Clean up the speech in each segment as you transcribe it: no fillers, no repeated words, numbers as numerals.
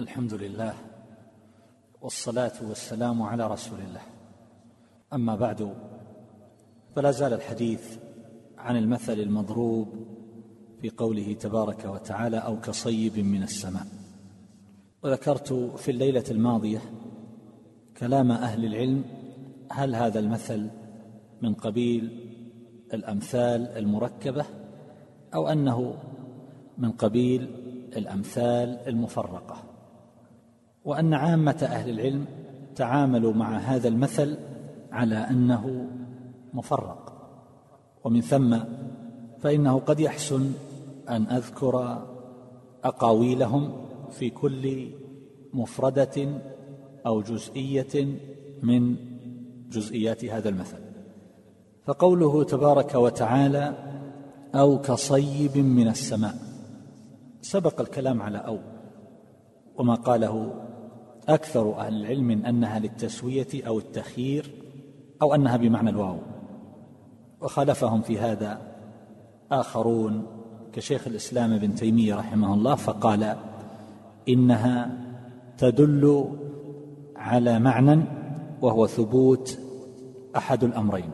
الحمد لله والصلاة والسلام على رسول الله. أما بعد، فلا زال الحديث عن المثل المضروب في قوله تبارك وتعالى: أو كصيب من السماء. وذكرت في الليلة الماضية كلام أهل العلم: هل هذا المثل من قبيل الأمثال المركبة أو أنه من قبيل الأمثال المفرقة؟ وأن عامة أهل العلم تعاملوا مع هذا المثل على أنه مفرق، ومن ثم فإنه قد يحسن أن أذكر أقاويلهم في كل مفردة أو جزئية من جزئيات هذا المثل. فقوله تبارك وتعالى: أو كصيب من السماء، سبق الكلام على أو، وما قاله أكثر أهل العلم من أنها للتسوية أو التخيير أو أنها بمعنى الواو، وخالفهم في هذا آخرون كشيخ الإسلام ابن تيمية رحمه الله، فقال إنها تدل على معنى وهو ثبوت أحد الأمرين.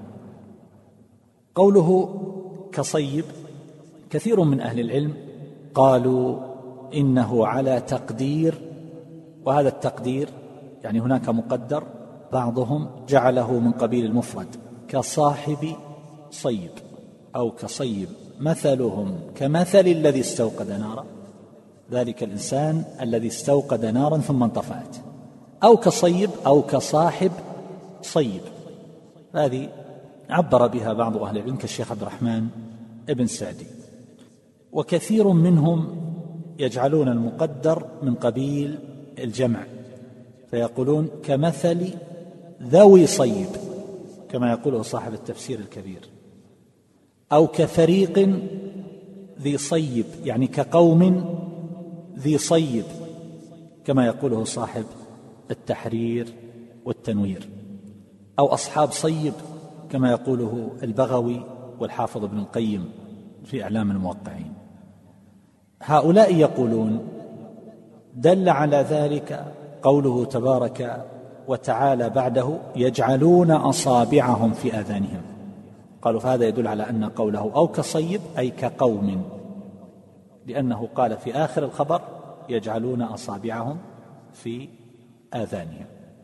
قوله كصيب، كثير من أهل العلم قالوا إنه على تقدير، وهذا التقدير يعني هناك مقدر، بعضهم جعله من قبيل المفرد كصاحب صيب أو كصيب، مثلهم كمثل الذي استوقد نارا، ذلك الإنسان الذي استوقد نارا ثم انطفأت، أو كصيب أو كصاحب صيب. هذه عبر بها بعض أهل العلم كالشيخ عبد الرحمن ابن سعدي. وكثير منهم يجعلون المقدر من قبيل الجمع، فيقولون كمثل ذوي صيب، كما يقوله صاحب التفسير الكبير، أو كفريق ذي صيب، يعني كقوم ذي صيب، كما يقوله صاحب التحرير والتنوير، أو أصحاب صيب، كما يقوله البغوي والحافظ ابن القيم في إعلام الموقعين. هؤلاء يقولون دل على ذلك قوله تبارك وتعالى بعده: يجعلون أصابعهم في آذانهم. قالوا فهذا يدل على أن قوله أو كصيب أي كقوم، لأنه قال في آخر الخبر: يجعلون أصابعهم في آذانهم.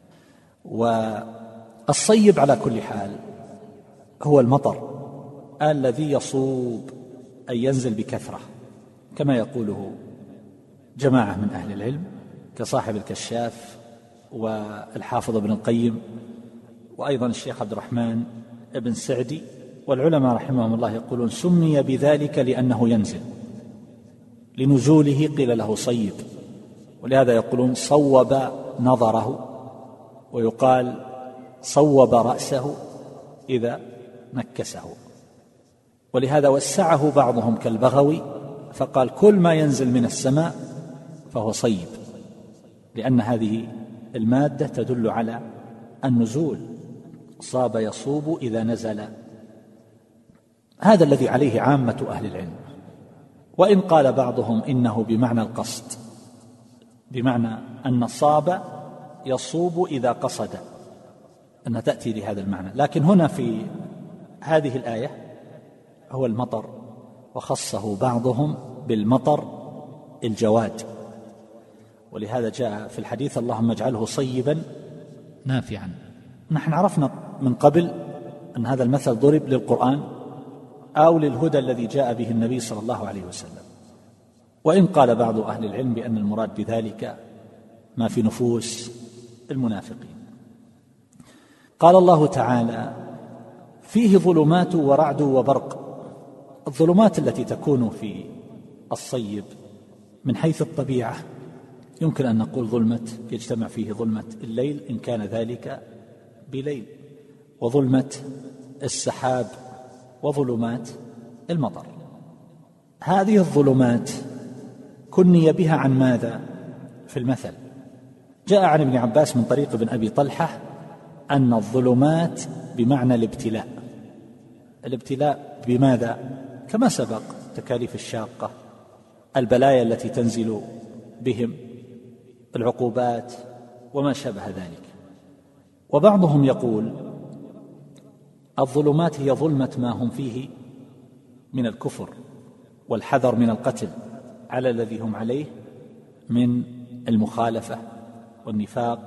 والصيب على كل حال هو المطر الذي يصوب، أي ينزل بكثرة، كما يقوله جماعة من أهل العلم كصاحب الكشاف والحافظ ابن القيم وأيضا الشيخ عبد الرحمن ابن سعدي. والعلماء رحمهم الله يقولون سمي بذلك لأنه ينزل، لنزوله قيل له صيب، ولهذا يقولون صوب نظره، ويقال صوب رأسه إذا نكسه. ولهذا وسعه بعضهم كالبغوي فقال كل ما ينزل من السماء فهو صيب، لأن هذه المادة تدل على النزول، صاب يصوب إذا نزل. هذا الذي عليه عامة أهل العلم. وإن قال بعضهم إنه بمعنى القصد، بمعنى أن صاب يصوب إذا قصد، أنها تأتي لهذا المعنى، لكن هنا في هذه الآية هو المطر، وخصه بعضهم بالمطر الجواد. ولهذا جاء في الحديث: اللهم اجعله صيبا نافعا. نحن عرفنا من قبل أن هذا المثل ضرب للقرآن أو للهدى الذي جاء به النبي صلى الله عليه وسلم. وإن قال بعض أهل العلم بأن المراد بذلك ما في نفوس المنافقين. قال الله تعالى: فيه ظلمات ورعد وبرق. الظلمات التي تكون في الصيب من حيث الطبيعة يمكن أن نقول ظلمة يجتمع فيه ظلمة الليل إن كان ذلك بليل، وظلمة السحاب، وظلمات المطر. هذه الظلمات كني بها عن ماذا في المثل؟ جاء عن ابن عباس من طريق ابن أبي طلحة أن الظلمات بمعنى الابتلاء. الابتلاء بماذا؟ كما سبق: تكاليف الشاقة، البلايا التي تنزل بهم، العقوبات وما شابه ذلك. وبعضهم يقول الظلمات هي ظلمة ما هم فيه من الكفر والحذر من القتل على الذي هم عليه من المخالفة والنفاق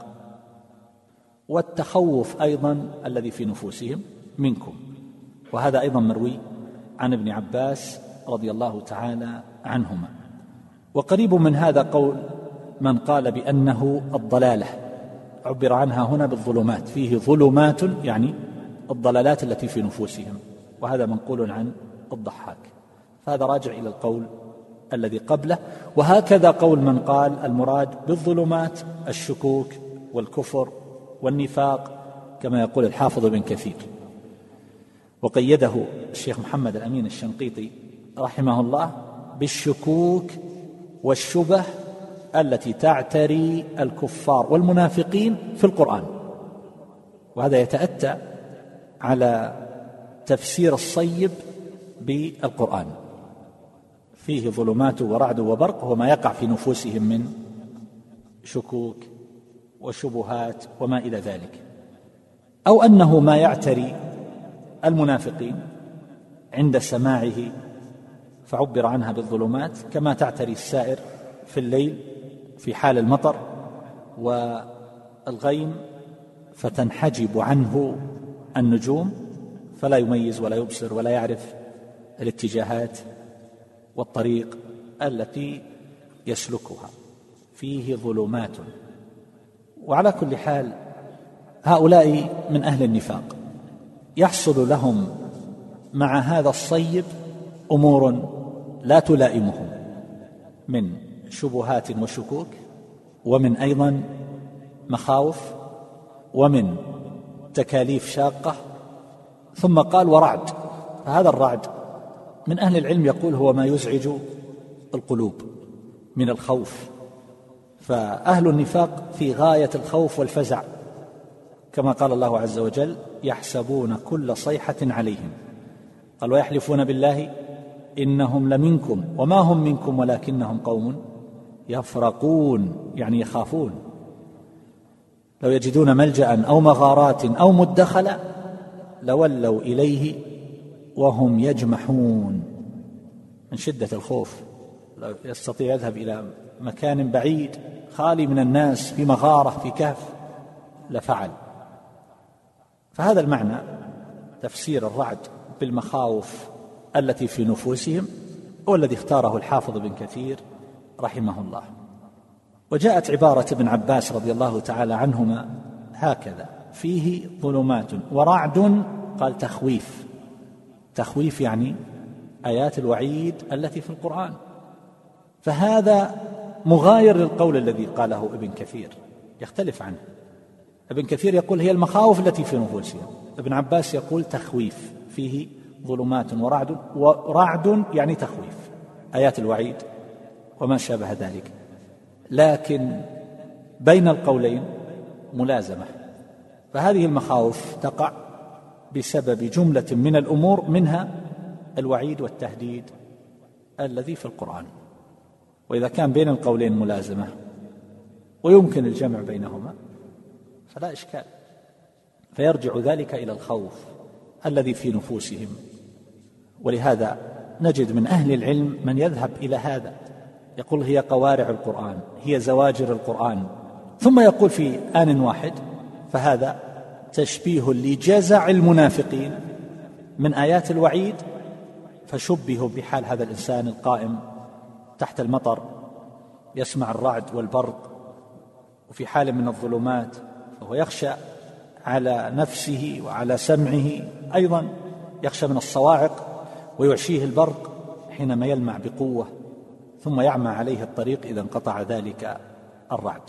والتخوف أيضا الذي في نفوسهم منكم. وهذا أيضا مروي عن ابن عباس رضي الله تعالى عنهما. وقريب من هذا قول من قال بأنه الضلالة، عبر عنها هنا بالظلمات، فيه ظلمات يعني الضلالات التي في نفوسهم، وهذا منقول عن الضحاك، فهذا راجع إلى القول الذي قبله. وهكذا قول من قال المراد بالظلمات الشكوك والكفر والنفاق كما يقول الحافظ بن كثير. وقيده الشيخ محمد الأمين الشنقيطي رحمه الله بالشكوك والشبه التي تعتري الكفار والمنافقين في القرآن، وهذا يتأتى على تفسير الصيب بالقرآن، فيه ظلمات ورعد وبرق، هو ما يقع في نفوسهم من شكوك وشبهات وما إلى ذلك، أو أنه ما يعتري المنافقين عند سماعه فعبر عنها بالظلمات كما تعتري السائر في الليل في حال المطر والغيم فتنحجب عنه النجوم فلا يميز ولا يبصر ولا يعرف الاتجاهات والطريق التي يسلكها، فيه ظلمات. وعلى كل حال هؤلاء من أهل النفاق يحصل لهم مع هذا الصيب أمور لا تلائمهم من شبهات وشكوك، ومن أيضا مخاوف، ومن تكاليف شاقة. ثم قال ورعد، فهذا الرعد من أهل العلم يقول هو ما يزعج القلوب من الخوف، فأهل النفاق في غاية الخوف والفزع، كما قال الله عز وجل يحسبون كل صيحة عليهم، قال ويحلفون بالله إنهم لمنكم وما هم منكم ولكنهم قوم يفرقون، يعني يخافون، لو يجدون ملجأ أو مغارات أو مدخلا لولوا إليه وهم يجمحون من شدة الخوف. لو يستطيع يذهب إلى مكان بعيد خالي من الناس في مغارة في كهف لفعل. فهذا المعنى تفسير الرعد بالمخاوف التي في نفوسهم هو الذي اختاره الحافظ بن كثير رحمه الله. وجاءت عبارة ابن عباس رضي الله تعالى عنهما هكذا فيه ظلمات ورعد، قال تخويف يعني آيات الوعيد التي في القرآن، فهذا مغاير للقول الذي قاله ابن كثير، يختلف عنه. ابن كثير يقول هي المخاوف التي في نفوسهم، ابن عباس يقول تخويف، فيه ظلمات ورعد يعني تخويف آيات الوعيد وما شابه ذلك. لكن بين القولين ملازمة، فهذه المخاوف تقع بسبب جملة من الأمور منها الوعيد والتهديد الذي في القرآن. وإذا كان بين القولين ملازمة ويمكن الجمع بينهما فلا إشكال، فيرجع ذلك إلى الخوف الذي في نفوسهم. ولهذا نجد من أهل العلم من يذهب إلى هذا، يقول هي قوارع القرآن، هي زواجر القرآن، ثم يقول في آن واحد فهذا تشبيه لجزع المنافقين من آيات الوعيد، فشبهوا بحال هذا الإنسان القائم تحت المطر يسمع الرعد والبرق وفي حال من الظلمات، وهو يخشى على نفسه وعلى سمعه، أيضا يخشى من الصواعق ويعشيه البرق حينما يلمع بقوة ثم يعمى عليه الطريق إذا انقطع ذلك الرعد.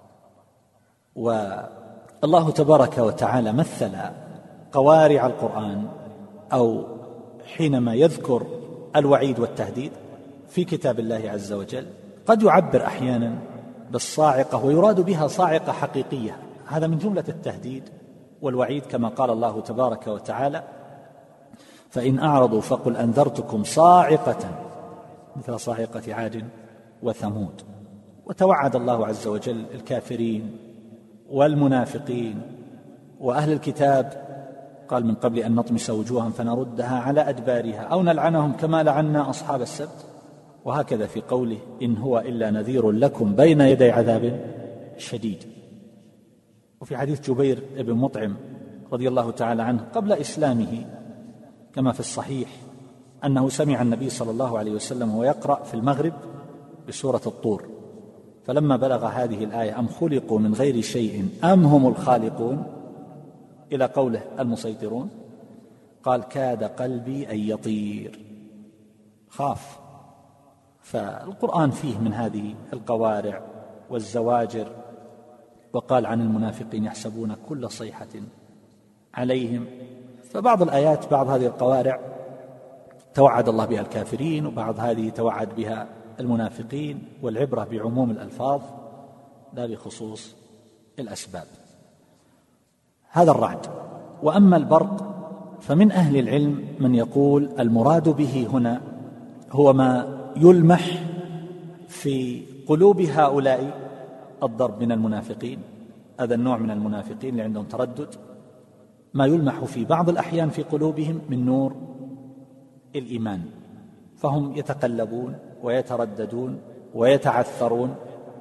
والله تبارك وتعالى مثل قوارع القرآن أو حينما يذكر الوعيد والتهديد في كتاب الله عز وجل قد يعبر أحيانا بالصاعقة ويراد بها صاعقة حقيقية، هذا من جملة التهديد والوعيد، كما قال الله تبارك وتعالى فإن أعرضوا فقل أنذرتكم صاعقة مثل صاعقة عاد وثمود. وتوعد الله عز وجل الكافرين والمنافقين وأهل الكتاب، قال من قبل أن نطمس وجوها فنردها على أدبارها أو نلعنهم كما لعنا أصحاب السبت. وهكذا في قوله إن هو إلا نذير لكم بين يدي عذاب شديد. وفي حديث جبير بن مطعم رضي الله تعالى عنه قبل إسلامه كما في الصحيح أنه سمع النبي صلى الله عليه وسلم ويقرأ في المغرب بسورة الطور، فلما بلغ هذه الآية أم خلقوا من غير شيء أم هم الخالقون إلى قوله المسيطرون، قال كاد قلبي أن يطير، خاف. فالقرآن فيه من هذه القوارع والزواجر. وقال عن المنافقين يحسبون كل صيحة عليهم. فبعض الآيات بعض هذه القوارع توعد الله بها الكافرين، وبعض هذه توعد بها المنافقين، والعبرة بعموم الألفاظ لا بخصوص الأسباب. هذا الرعد. وأما البرق فمن أهل العلم من يقول المراد به هنا هو ما يلمح في قلوب هؤلاء الضرب من المنافقين، هذا النوع من المنافقين اللي عندهم تردد، ما يلمح في بعض الأحيان في قلوبهم من نور الإيمان، فهم يتقلبون ويترددون ويتعثرون.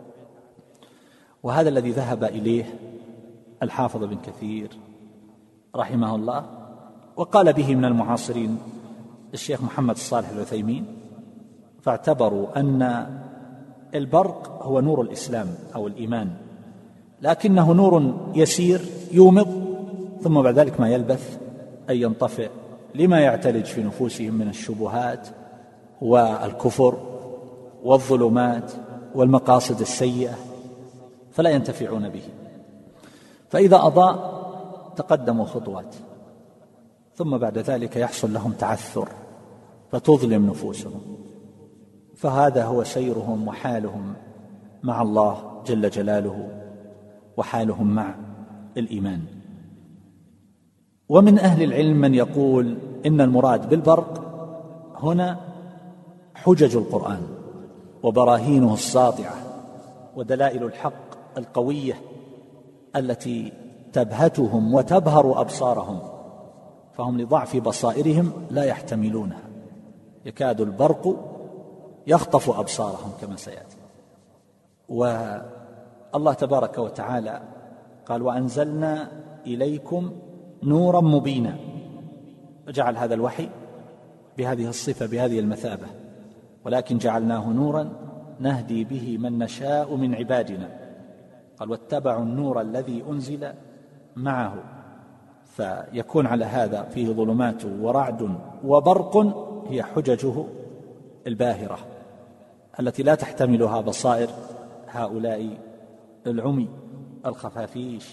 وهذا الذي ذهب إليه الحافظ بن كثير رحمه الله، وقال به من المعاصرين الشيخ محمد الصالح العثيمين، فاعتبروا أن البرق هو نور الإسلام أو الإيمان، لكنه نور يسير يومض ثم بعد ذلك ما يلبث أن ينطفئ لما يعتلج في نفوسهم من الشبهات والكفر والظلمات والمقاصد السيئة، فلا ينتفعون به. فإذا أضاء تقدموا خطوات، ثم بعد ذلك يحصل لهم تعثر فتظلم نفوسهم. فهذا هو سيرهم وحالهم مع الله جل جلاله وحالهم مع الإيمان. ومن أهل العلم من يقول إن المراد بالبرق هنا حجج القرآن وبراهينه الساطعة ودلائل الحق القوية التي تبهتهم وتبهر أبصارهم، فهم لضعف بصائرهم لا يحتملونها، يكاد البرق يخطف أبصارهم كما سيأتي. والله تبارك وتعالى قال وأنزلنا إليكم نورا مبينا، وجعل هذا الوحي بهذه الصفة بهذه المثابة، ولكن جعلناه نورا نهدي به من نشاء من عبادنا. قال واتبعوا النور الذي أنزل معه، فيكون على هذا فيه ظلمات ورعد وبرق، هي حججه الباهرة التي لا تحتملها بصائر هؤلاء العمي الخفافيش.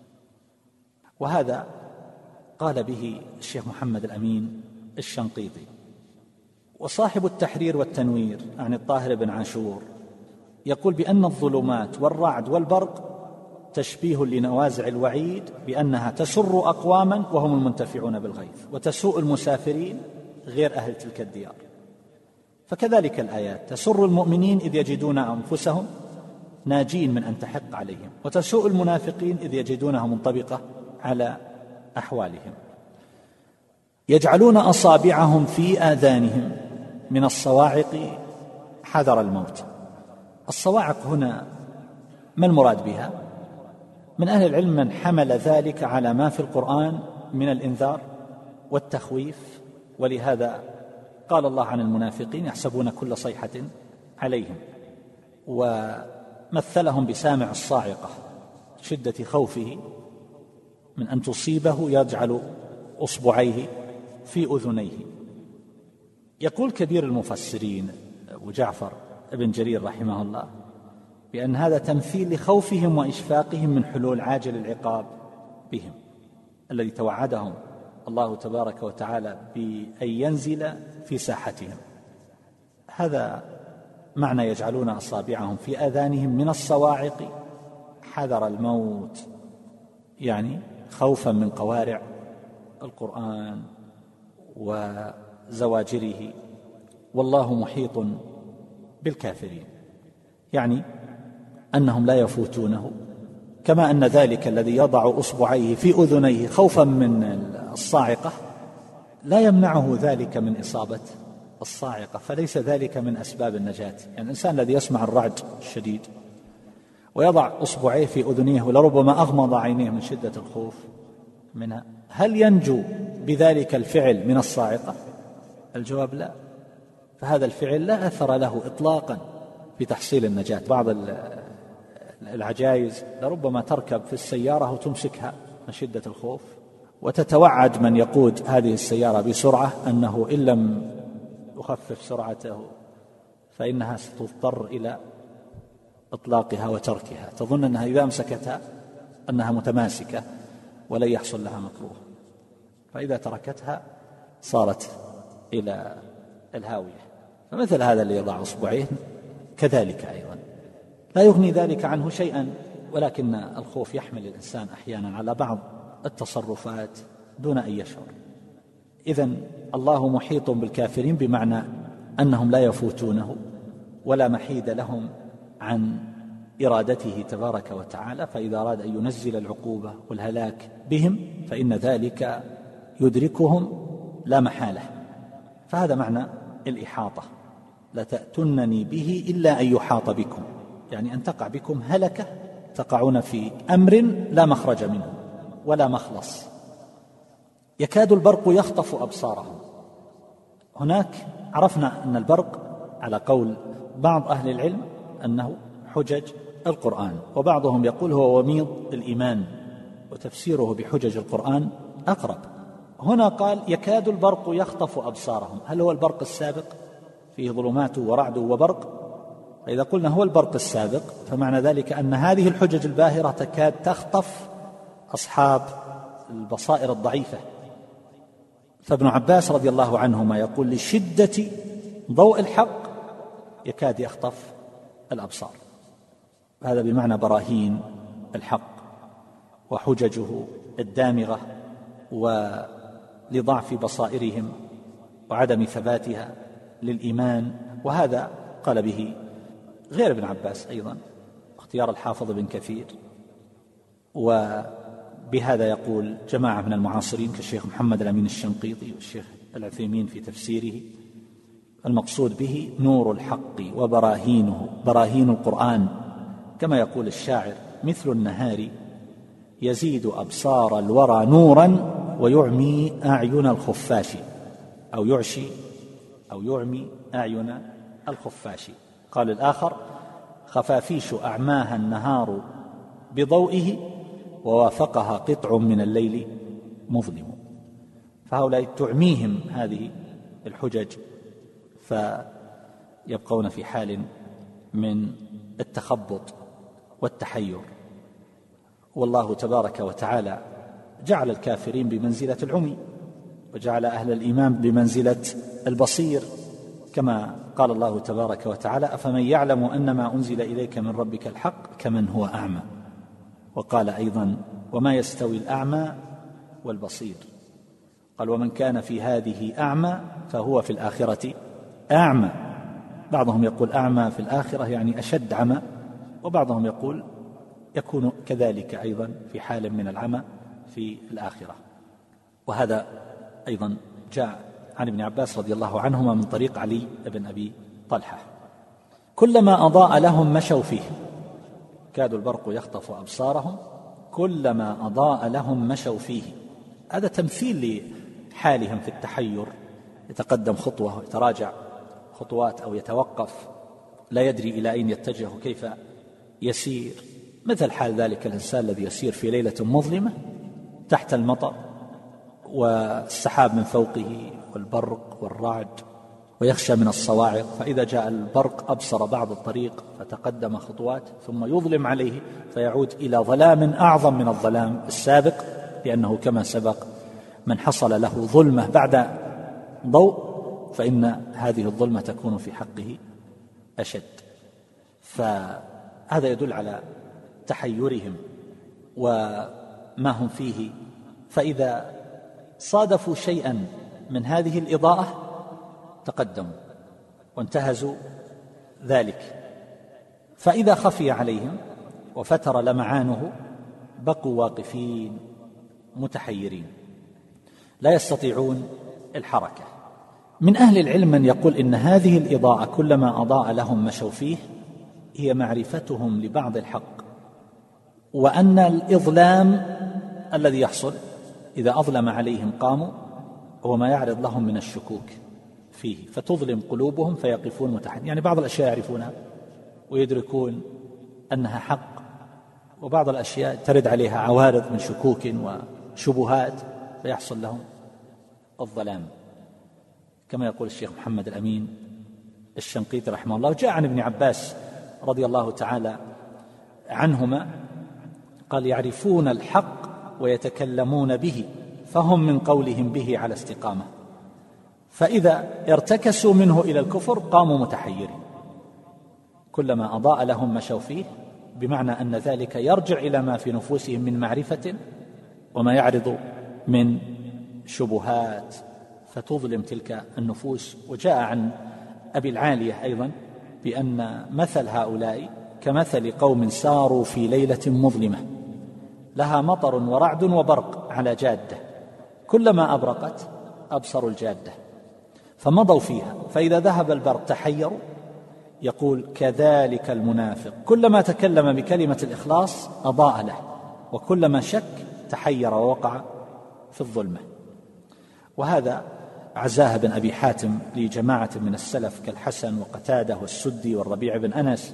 وهذا قال به الشيخ محمد الأمين الشنقيطي. وصاحب التحرير والتنوير عن الطاهر بن عاشور يقول بأن الظلمات والرعد والبرق تشبيه لنوازع الوعيد بأنها تسر أقواما وهم المنتفعون بالغيث، وتسوء المسافرين غير أهل تلك الديار. فكذلك الآيات تسر المؤمنين إذ يجدون أنفسهم ناجين من أن تحق عليهم، وتسوء المنافقين إذ يجدونها منطبقة على أحوالهم. يجعلون أصابعهم في آذانهم من الصواعق حذر الموت. الصواعق هنا ما المراد بها؟ من أهل العلم من حمل ذلك على ما في القرآن من الإنذار والتخويف، ولهذا قال الله عن المنافقين يحسبون كل صيحة عليهم، ومثلهم بسامع الصاعقة شدة خوفه من أن تصيبه يجعل أصبعيه في أذنيه. يقول كبير المفسرين أبو جعفر ابن جرير رحمه الله بأن هذا تمثيل لخوفهم وإشفاقهم من حلول عاجل العقاب بهم الذي توعدهم الله تبارك وتعالى بأن ينزل في ساحتهم. هذا معنى يجعلون أصابعهم في آذانهم من الصواعق حذر الموت، يعني خوفا من قوارع القرآن وزواجره. والله محيط بالكافرين، يعني أنهم لا يفوتونه، كما أن ذلك الذي يضع أصبعيه في أذنيه خوفا من الصاعقة لا يمنعه ذلك من إصابة الصاعقة، فليس ذلك من أسباب النجاة. يعني الإنسان الذي يسمع الرعد الشديد ويضع أصبعيه في أذنيه ولربما أغمض عينيه من شدة الخوف منها، هل ينجو بذلك الفعل من الصاعقة؟ الجواب لا. فهذا الفعل لا أثر له إطلاقا في تحصيل النجاة. بعض العجائز لربما تركب في السيارة وتمسكها من شدة الخوف، وتتوعد من يقود هذه السيارة بسرعة أنه إن لم يخفف سرعته فإنها ستضطر إلى إطلاقها وتركها، تظن أنها إذا أمسكتها أنها متماسكة ولن يحصل لها مكروه، فإذا تركتها صارت إلى الهاوية. فمثل هذا اللي يضع أصبعين كذلك أيضا لا يغني ذلك عنه شيئا، ولكن الخوف يحمل الإنسان أحيانا على بعض التصرفات دون أن يشعر. إذن الله محيط بالكافرين بمعنى أنهم لا يفوتونه ولا محيد لهم عن إرادته تبارك وتعالى، فإذا أراد أن ينزل العقوبة والهلاك بهم فإن ذلك يدركهم لا محالة. فهذا معنى الإحاطة، لتأتنني به إلا أن يحاط بكم، يعني أن تقع بكم هلكة، تقعون في أمر لا مخرج منه ولا مخلص. يكاد البرق يخطف أبصارهم. هناك عرفنا أن البرق على قول بعض أهل العلم أنه حجج القرآن، وبعضهم يقول هو وميض الإيمان، وتفسيره بحجج القرآن أقرب. هنا قال يكاد البرق يخطف أبصارهم، هل هو البرق السابق فيه ظلمات ورعد وبرق؟ فإذا قلنا هو البرق السابق فمعنى ذلك أن هذه الحجج الباهرة تكاد تخطف أصحاب البصائر الضعيفة. فابن عباس رضي الله عنهما يقول لشدة ضوء الحق يكاد يخطف الأبصار، هذا بمعنى براهين الحق وحججه الدامغة، ولضعف بصائرهم وعدم ثباتها للإيمان. وهذا قال به غير ابن عباس أيضا، اختيار الحافظ بن كثير، وبهذا يقول جماعة من المعاصرين كالشيخ محمد الأمين الشنقيطي والشيخ العثيمين في تفسيره. المقصود به نور الحق وبراهينه، براهين القرآن، كما يقول الشاعر مثل النهار يزيد أبصار الورى نورا ويعمي أعين الخفاش، أو يعشي أو يعمي أعين الخفاش. قال الآخر خفافيش أعماها النهار بضوئه ووافقها قطع من الليل مظلم. فهؤلاء تعميهم هذه الحجج فيبقون في حال من التخبط والتحير. والله تبارك وتعالى جعل الكافرين بمنزلة العمي، وجعل أهل الإيمان بمنزلة البصير، كما قال الله تبارك وتعالى أفمن يعلم أن ما أنزل إليك من ربك الحق كمن هو أعمى. وقال أيضا وما يستوي الأعمى والبصير، قال ومن كان في هذه أعمى فهو في الآخرة أعمى. بعضهم يقول أعمى في الآخرة يعني أشد عمى، وبعضهم يقول يكون كذلك أيضا في حال من العمى في الآخرة. وهذا أيضا جاء عن ابن عباس رضي الله عنهما من طريق علي بن أبي طلحة. كلما أضاء لهم مشوا فيه، كاد البرق يخطف أبصارهم كلما أضاء لهم مشوا فيه. هذا تمثيل لحالهم في التحير، يتقدم خطوة ويتراجع خطوات أو يتوقف، لا يدري إلى أين يتجه وكيف يسير، مثل حال ذلك الإنسان الذي يسير في ليلة مظلمة تحت المطر والسحاب من فوقه والبرق والرعد، ويخشى من الصواعق، فإذا جاء البرق أبصر بعض الطريق فتقدم خطوات ثم يظلم عليه فيعود إلى ظلام أعظم من الظلام السابق، لأنه كما سبق من حصل له ظلمة بعد ضوء فإن هذه الظلمة تكون في حقه أشد. فهذا يدل على تحيرهم وما هم فيه. فإذا صادفوا شيئا من هذه الإضاءة تقدموا وانتهزوا ذلك، فإذا خفي عليهم وفتر لمعانه بقوا واقفين متحيرين لا يستطيعون الحركة. من أهل العلم من يقول إن هذه الإضاءة كلما أضاء لهم مشوا فيه هي معرفتهم لبعض الحق، وأن الإظلام الذي يحصل إذا أظلم عليهم قاموا هو ما يعرض لهم من الشكوك فيه فتظلم قلوبهم فيقفون متحيرين. يعني بعض الأشياء يعرفونها ويدركون أنها حق، وبعض الأشياء ترد عليها عوارض من شكوك وشبهات فيحصل لهم الظلام، كما يقول الشيخ محمد الأمين الشنقيطي رحمه الله. جاء عن ابن عباس رضي الله تعالى عنهما قال: يعرفون الحق ويتكلمون به فهم من قولهم به على استقامة، فإذا ارتكسوا منه إلى الكفر قاموا متحيرين. كلما أضاء لهم مشوا فيه، بمعنى أن ذلك يرجع إلى ما في نفوسهم من معرفة وما يعرض من شبهات فتظلم تلك النفوس. وجاء عن أبي العالية أيضا بأن مثل هؤلاء كمثل قوم ساروا في ليلة مظلمة لها مطر ورعد وبرق على جادة، كلما أبرقت أبصروا الجادة فمضوا فيها، فإذا ذهب البرق تحيروا. يقول: كذلك المنافق كلما تكلم بكلمة الإخلاص أضاء له، وكلما شك تحير ووقع في الظلمة. وهذا عزاه بن أبي حاتم لجماعة من السلف كالحسن وقتادة والسدي والربيع بن أنس،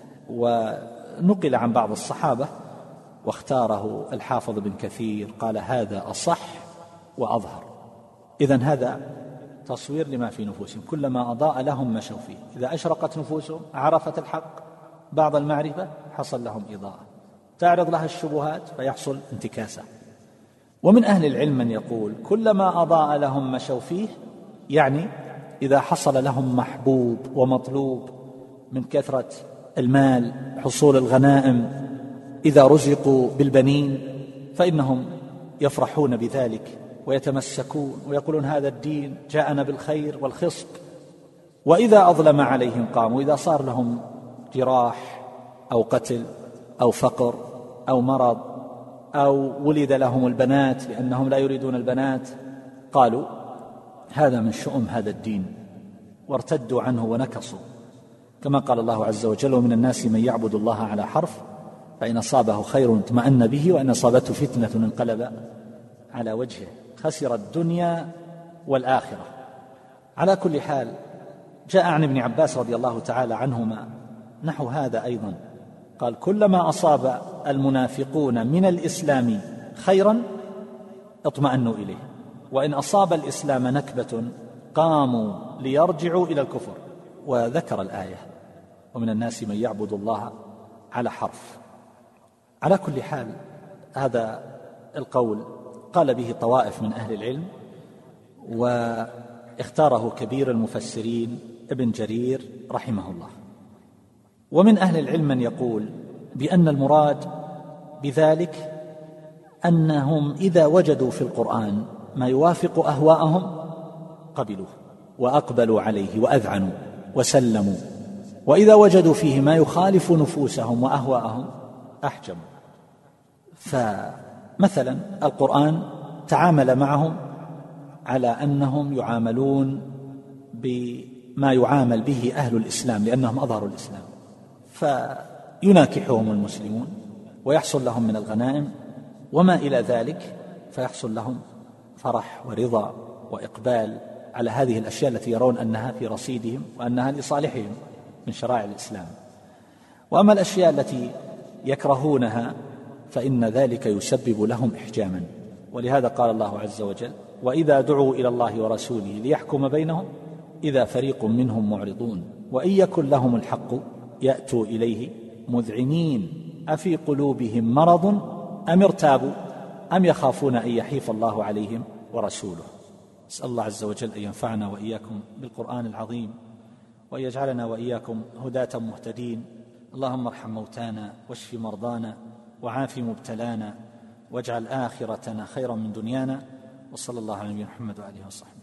ونقل عن بعض الصحابة، واختاره الحافظ بن كثير قال: هذا أصح وأظهر. إذن هذا تصوير لما في نفوسهم، كلما أضاء لهم مشوا فيه. إذا أشرقت نفوسهم عرفت الحق بعض المعرفة حصل لهم إضاءة، تعرض لها الشبهات فيحصل انتكاسة. ومن أهل العلم من يقول: كلما أضاء لهم مشوا فيه، يعني إذا حصل لهم محبوب ومطلوب من كثرة المال، حصول الغنائم، إذا رزقوا بالبنين فإنهم يفرحون بذلك ويتمسكون ويقولون: هذا الدين جاءنا بالخير والخصب. وإذا أظلم عليهم قاموا، إذا صار لهم جراح أو قتل أو فقر أو مرض أو ولد لهم البنات لأنهم لا يريدون البنات، قالوا: هذا من شؤم هذا الدين، وارتدوا عنه ونكصوا، كما قال الله عز وجل: ومن الناس من يعبد الله على حرف فإن أصابه خير اطمأن به وإن أصابته فتنة انقلب على وجهه، خسر الدنيا والآخرة. على كل حال، جاء عن ابن عباس رضي الله تعالى عنهما نحو هذا أيضا، قال: كلما أصاب المنافقون من الإسلام خيرا اطمأنوا إليه، وإن أصاب الإسلام نكبة قاموا ليرجعوا إلى الكفر. وذكر الآية: ومن الناس من يعبد الله على حرف. على كل حال، هذا القول قال به طوائف من أهل العلم، واختاره كبير المفسرين ابن جرير رحمه الله. ومن أهل العلم من يقول بأن المراد بذلك أنهم إذا وجدوا في القرآن ما يوافق أهواءهم قبلوه وأقبلوا عليه وأذعنوا وسلموا، وإذا وجدوا فيه ما يخالف نفوسهم وأهواءهم أحجموا. فمثلا القرآن تعامل معهم على أنهم يعاملون بما يعامل به أهل الإسلام لأنهم أظهروا الإسلام، فيناكحهم المسلمون ويحصل لهم من الغنائم وما إلى ذلك، فيحصل لهم فرح ورضا وإقبال على هذه الأشياء التي يرون أنها في رصيدهم وأنها لصالحهم من شرائع الإسلام. وأما الأشياء التي يكرهونها فإن ذلك يسبب لهم إحجاما، ولهذا قال الله عز وجل: وإذا دعوا إلى الله ورسوله ليحكم بينهم إذا فريق منهم معرضون وإن يكن لهم الحق يأتوا إليه مذعنين أفي قلوبهم مرض أم ارتابوا أم يخافون أن يحيف الله عليهم ورسوله. أسأل الله عز وجل أن ينفعنا وإياكم بالقرآن العظيم، وأن يجعلنا وإياكم هداة مهتدين. اللهم ارحم موتانا واشف مرضانا وعاف مبتلانا واجعل آخرتنا خيرا من دنيانا، وصلى الله على نبينا محمد وآله وصحبه.